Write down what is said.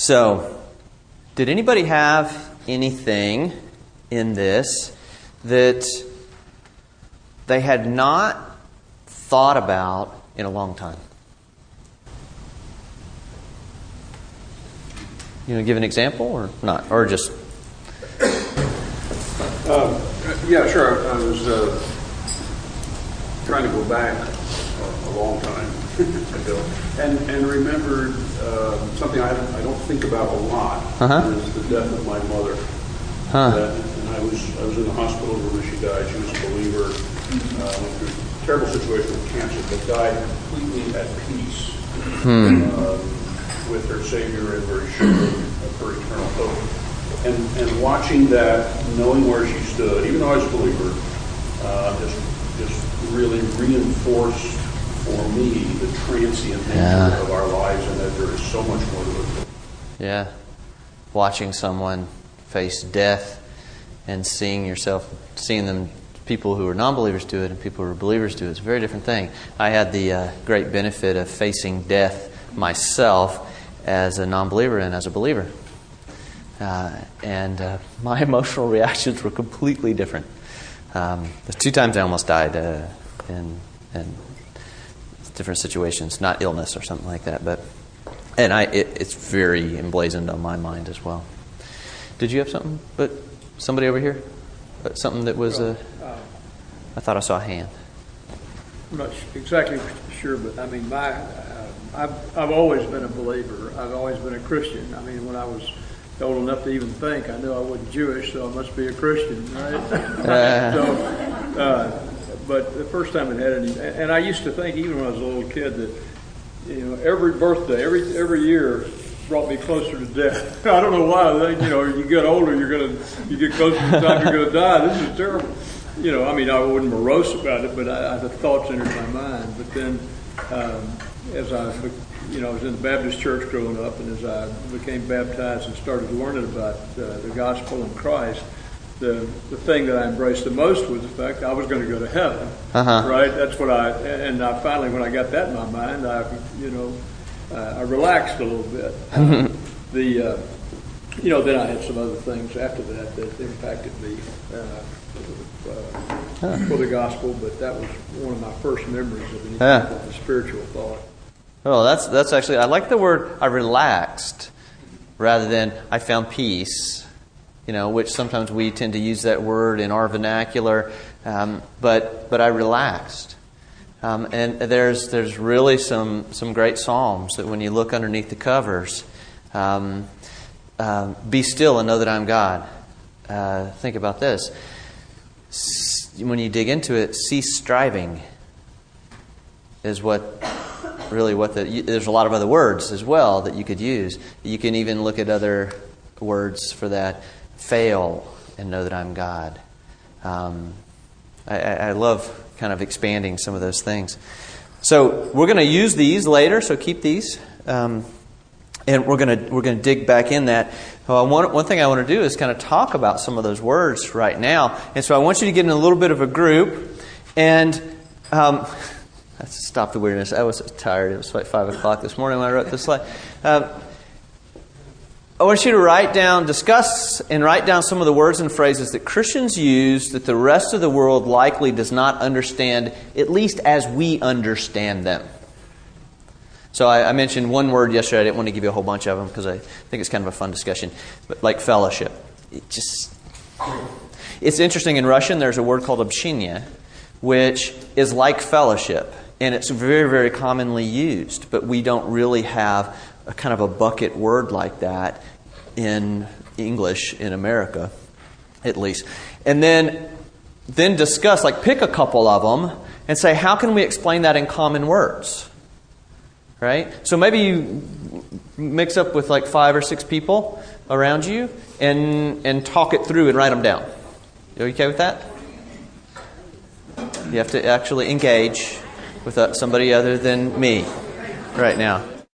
So, did anybody have anything in this that they had not thought about in a long time? You know, give an example or not? Or just... Yeah, sure. I was trying to go back a long time ago and remembered something I don't think about a lot. Is the death of my mother. And I was in the hospital when she died. She was a believer. Went through a terrible situation with cancer, but died completely at peace with her Savior and very sure of her eternal hope. And watching that, knowing where she stood, even though I was a believer, just really reinforced for me the transient nature of our lives and that there is so much more to it. Yeah. Watching someone face death and seeing them, people who are non-believers do it and people who are believers do it, it's a very different thing. I had the great benefit of facing death myself as a non-believer and as a believer. And my emotional reactions were completely different. The 2 times I almost died in different situations, not illness or something like that, it's very emblazoned on my mind as well. Did you have something? But somebody over here, something that was I thought I saw a hand. I'm not exactly sure, but I mean, I've always been a believer. I've always been a Christian. I mean, when I was old enough to even think, I knew I wasn't Jewish, so I must be a Christian, right? But the first time it had any, and I used to think, even when I was a little kid, that every birthday, every year brought me closer to death. I don't know why. You get older, you get closer to the time you're going to die. This is terrible. I mean, I wasn't morose about it, but the thoughts entered my mind. But then, as I was in the Baptist church growing up, and as I became baptized and started learning about the gospel and Christ, the thing that I embraced the most was the fact I was going to go to heaven. Right? That's what I finally, when I got that in my mind, I relaxed a little bit. Then I had some other things after that impacted me for the gospel, but that was one of my first memories of any type of a spiritual thought. Oh, that's actually, I like the word I relaxed rather than I found peace, which sometimes we tend to use that word in our vernacular, but I relaxed. And there's really some great psalms that when you look underneath the covers, be still and know that I'm God. Think about this. When you dig into it, cease striving is there's a lot of other words as well that you could use. You can even look at other words for that. Fail and know that I'm God. I love kind of expanding some of those things. So we're going to use these later, so keep these. And we're going to dig back in that. One thing I want to do is kind of talk about some of those words right now. And so I want you to get in a little bit of a group. And let's stop the weirdness. I was tired. It was like 5 o'clock this morning when I wrote this slide. I want you to discuss and write down some of the words and phrases that Christians use that the rest of the world likely does not understand, at least as we understand them. So I mentioned one word yesterday. I didn't want to give you a whole bunch of them because I think it's kind of a fun discussion. But like fellowship. It's interesting. In Russian, there's a word called общение, which is like fellowship. And it's very, very commonly used. But we don't really have a kind of a bucket word like that in English in America, at least. And then discuss, pick a couple of them and say, how can we explain that in common words? Right? So maybe you mix up with 5 or 6 people around you and talk it through and write them down. You okay with that? You have to actually engage with somebody other than me right now.